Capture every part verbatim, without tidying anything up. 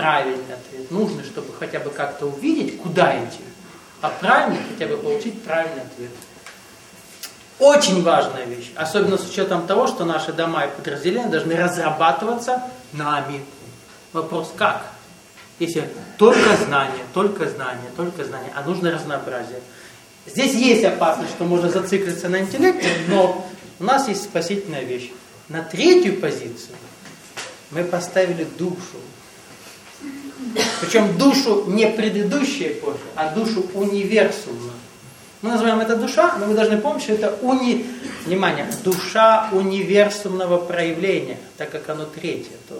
правильный ответ. Нужно, чтобы хотя бы как-то увидеть, куда идти. А правильный хотя бы получить правильный ответ. Очень важная вещь. Особенно с учетом того, что наши дома и подразделения должны разрабатываться нами. Вопрос как? Если только знание, только знание, только знание, а нужно разнообразие. Здесь есть опасность, что можно зациклиться на интеллекте, но у нас есть спасительная вещь. На третью позицию мы поставили душу. Причем душу не предыдущей эпохи, а душу универсума. Мы называем это душа, но вы должны помнить, что это уни... Внимание, душа универсумного проявления, так как оно третье тоже.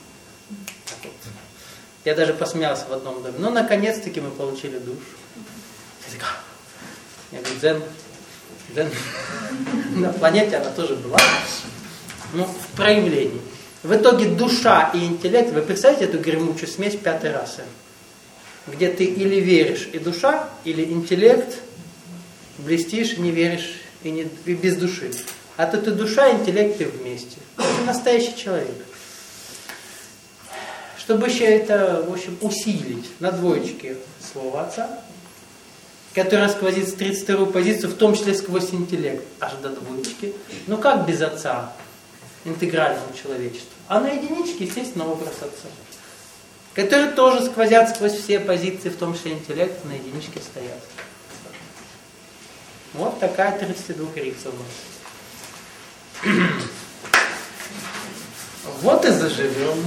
Я даже посмеялся в одном доме. Ну, наконец-таки мы получили душу. Я говорю, дзен, дзен. На планете она тоже была. Ну, в проявлении. В итоге душа и интеллект, вы представляете эту гремучую смесь пятой расы? Где ты или веришь и душа, или интеллект, блестишь, не веришь и, не, и без души. А то ты душа и интеллект и вместе. Ты настоящий человек. Чтобы еще это, в общем, усилить на двоечке слово отца, которое сквозит с тридцать вторую позицию, в том числе сквозь интеллект, аж до двоечки. Ну как без отца интегральному человечеству? А на единичке, естественно, образ отца, которые тоже сквозят сквозь все позиции, в том числе интеллект, на единичке стоят. Вот такая тридцатидвухрица у нас. Вот и заживем.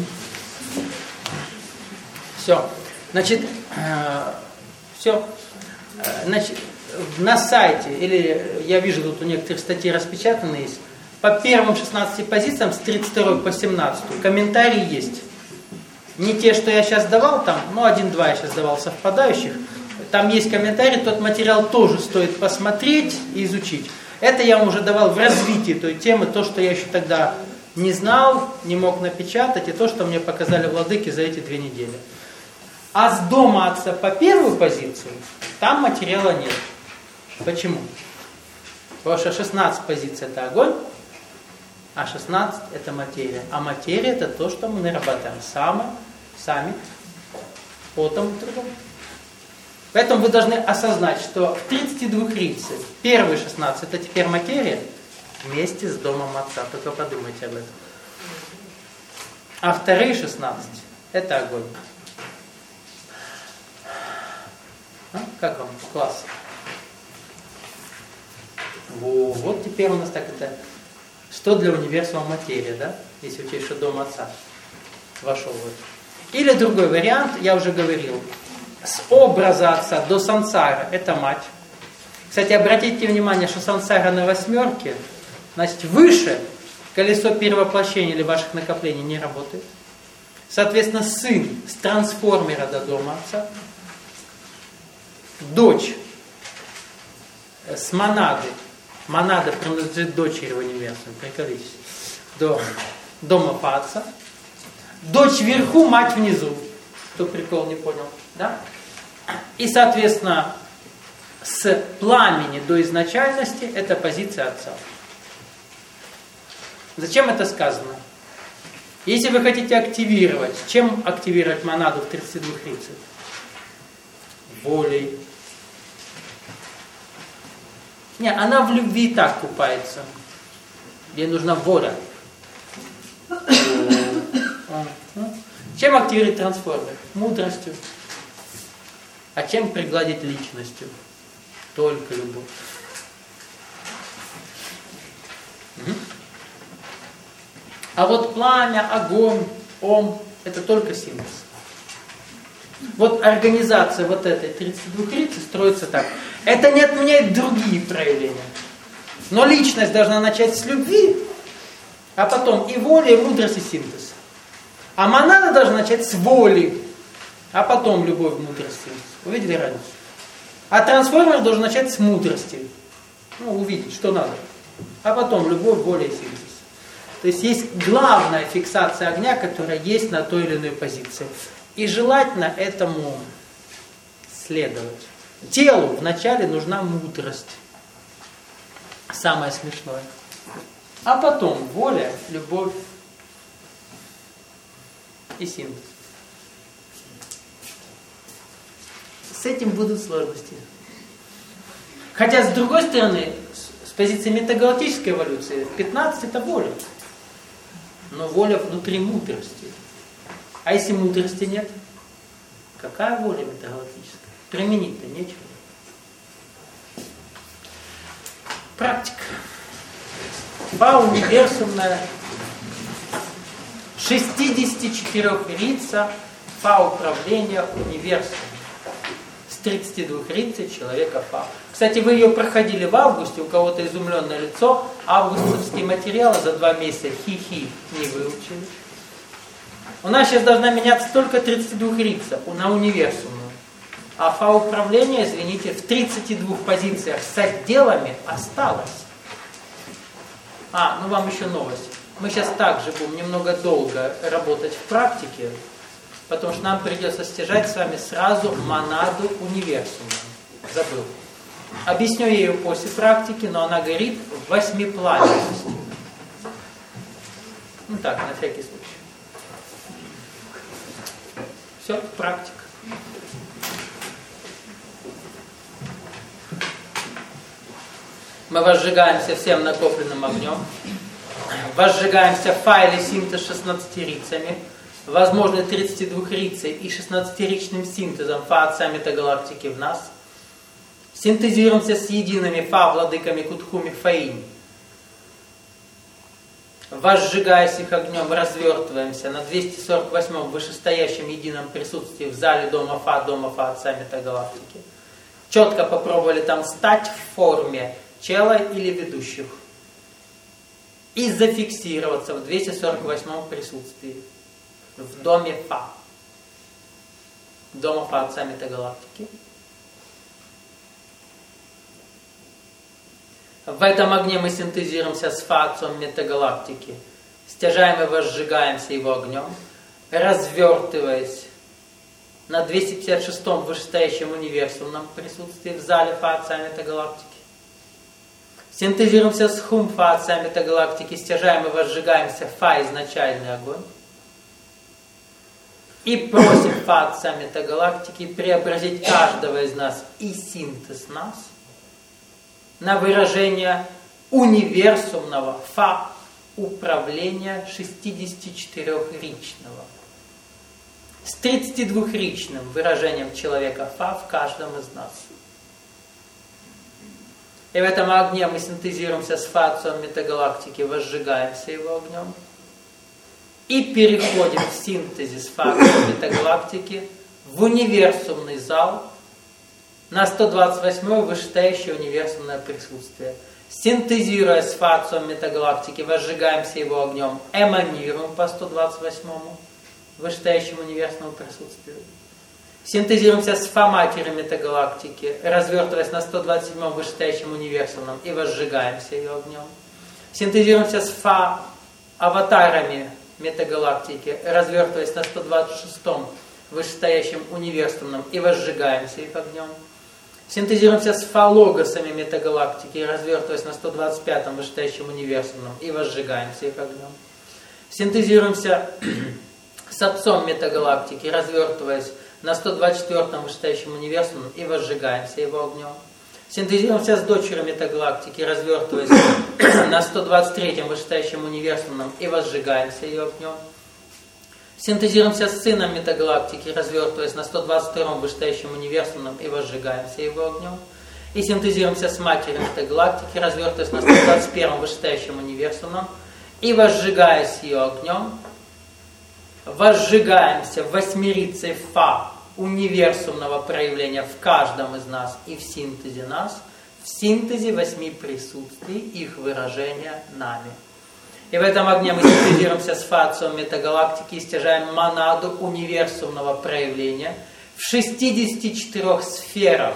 Все. Значит, э, все. Значит, на сайте, или я вижу, тут у некоторых статей распечатаны есть, по первым шестнадцати позициям с тридцать второй по семнадцатую комментарии есть. Не те, что я сейчас давал там, ну один-два я сейчас давал совпадающих. Там есть комментарии, тот материал тоже стоит посмотреть и изучить. Это я уже давал в развитии той темы, то, что я еще тогда не знал, не мог напечатать, и то, что мне показали владыки за эти две недели. А с дома отца по первую позицию, там материала нет. Почему? Потому что шестнадцать позиций это огонь, а шестнадцать это материя. А материя это то, что мы нарабатываем сами, сами, потом и трудом. Поэтому вы должны осознать, что в тридцати двух рице первые шестнадцать это теперь материя вместе с домом отца. Только подумайте об этом. А вторые шестнадцать это огонь. А? Как вам? Класс. Во, вот теперь у нас так это... Что для универсума материя, да? Если учесть, что дом отца вошел в это. Или другой вариант, я уже говорил. С образа отца до сансара это мать. Кстати, обратите внимание, что сансара на восьмерке, значит, выше колесо перевоплощения или ваших накоплений не работает. Соответственно, сын с трансформера до дома отца. Дочь с монады, монада принадлежит дочери в универсуме, приколитесь, до дома по отца. Дочь вверху, мать внизу. Кто прикол не понял, да? И, соответственно, с пламени до изначальности это позиция отца. Зачем это сказано? Если вы хотите активировать, чем активировать монаду в тридцати двух рицах? Волей. Не, она в любви и так купается. Ей нужна воля. Чем активировать трансформер? Мудростью. А чем пригладить личностью? Только любовь. Угу. А вот пламя, огонь, ом, это только синтез. Вот организация вот этой тридцати двух рицы строится так. Это не отменяет другие проявления. Но личность должна начать с любви, а потом и воля, и мудрость, и синтез. А монада должна начать с воли, а потом любовь, мудрость, синтез. Увидели разницу? А трансформер должен начать с мудрости. Ну, увидеть, что надо. А потом любовь, воля и синтез. То есть есть главная фиксация огня, которая есть на той или иной позиции. И желательно этому следовать. Телу вначале нужна мудрость. Самое смешное. А потом воля, любовь и синтез. с этим будут сложности. Хотя, с другой стороны, с позиции метагалактической эволюции, пятнадцать это воля. Но воля внутри мудрости. А если мудрости нет? Какая воля метагалактическая? Применить-то нечего. Практика. Фа универсумная. шестидесятичетырёхрица фа управления универсум. С тридцати двух рицей человека фа. Кстати, вы ее проходили в августе, у кого-то изумленное лицо. Августовские материалы за два месяца хи-хи не выучили. У нас сейчас должна меняться только тридцать двух рица на универсумную. А фа управления, извините, в тридцати двух позициях с отделами осталось. А, ну вам еще новость. Мы сейчас также будем немного долго работать в практике, потому что нам придется стяжать с вами сразу монаду универсума. Забыл. Объясню ее после практики, но она горит восьмипланностью. Ну так, на всякий случай. Все, практика. Мы возжигаемся всем накопленным огнем. Возжигаемся в файле синтез шестнадцати рицами. Возможно, тридцати двух рицей и шестнадцатиричным синтезом фа отца метагалактики в нас. Синтезируемся с едиными фа владыками Кутхуми Фаинь. Возжигаясь их огнем, развертываемся на двести сорок восьмом вышестоящем едином присутствии в зале дома Фа, дома Фа отца метагалактики. Четко попробовали там стать в форме чела или ведущих. И зафиксироваться в двести сорок восьмом присутствии в доме Фа. Дома Фа отца метагалактики. В этом огне мы синтезируемся с Фа отцом метагалактики. Стяжаем и возжигаемся его огнем, развертываясь на двести пятьдесят шестом вышестоящем универсумном присутствии в зале Фа отца метагалактики. Синтезируемся с Хум Фа отца метагалактики, стяжаем и возжигаемся Фа изначальный огонь. И просим Фа отца метагалактики преобразить каждого из нас и синтез нас на выражение универсумного Фа управления шестидесятичетырёхричного. С тридцатидвухричным выражением человека Фа в каждом из нас. И в этом огне мы синтезируемся с Фа отцом метагалактики, возжигаемся его огнем. И переходим в синтезе с Фа отцом метагалактики в универсумный зал на сто двадцать восьмое вышестоящее универсумное присутствие. Синтезируя с Фа отцом метагалактики, возжигаемся его огнем, эманируем по сто двадцать восьмому вышестоящему универсумному присутствию. Синтезируемся с Фа матерью метагалактики, развертываясь на сто двадцать седьмом вышестоящем универсумном и возжигаемся ее огнем. Синтезируемся с Фа аватарами метагалактики, развертываясь на сто двадцать шестом вышестоящем универсумном и возжигаемся их огнем. Синтезируемся с Фа логосами метагалактики, развертываясь на сто двадцать пятом вышестоящем универсумном и возжигаемся их огнем. Синтезируемся с отцом метагалактики, развертываясь на сто двадцать четвёртом вышестоящем универсумном и возжигаемся его огнем. Синтезируемся с дочерью метагалактики, развертываясь на сто двадцать третьем вышестоящем универсумном и возжигаемся ее огнем. Синтезируемся с сыном метагалактики, развертываясь на сто двадцать втором вышестоящем универсумном и возжигаемся его огнем. И синтезируемся с матерью метагалактики, развертываясь на сто двадцать первом вышестоящем универсумном и возжигаясь ее огнем. Возжигаемся восьмерицей Фа универсумного проявления в каждом из нас и в синтезе нас, в синтезе восьми присутствий их выражения нами. И в этом огне мы синтезируемся с Фа отцом метагалактики и стяжаем монаду универсумного проявления в шестидесяти четырёх сферах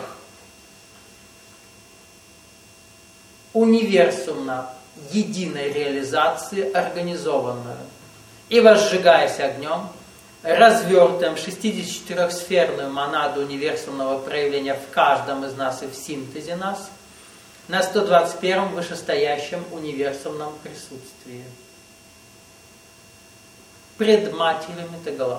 универсумно единой реализации организованную. И возжигаясь огнем, развертываем шестидесятичетырёхсферную монаду универсумного проявления в каждом из нас и в синтезе нас на сто двадцать первом вышестоящем универсумном присутствии. Пред матерью метагалактики.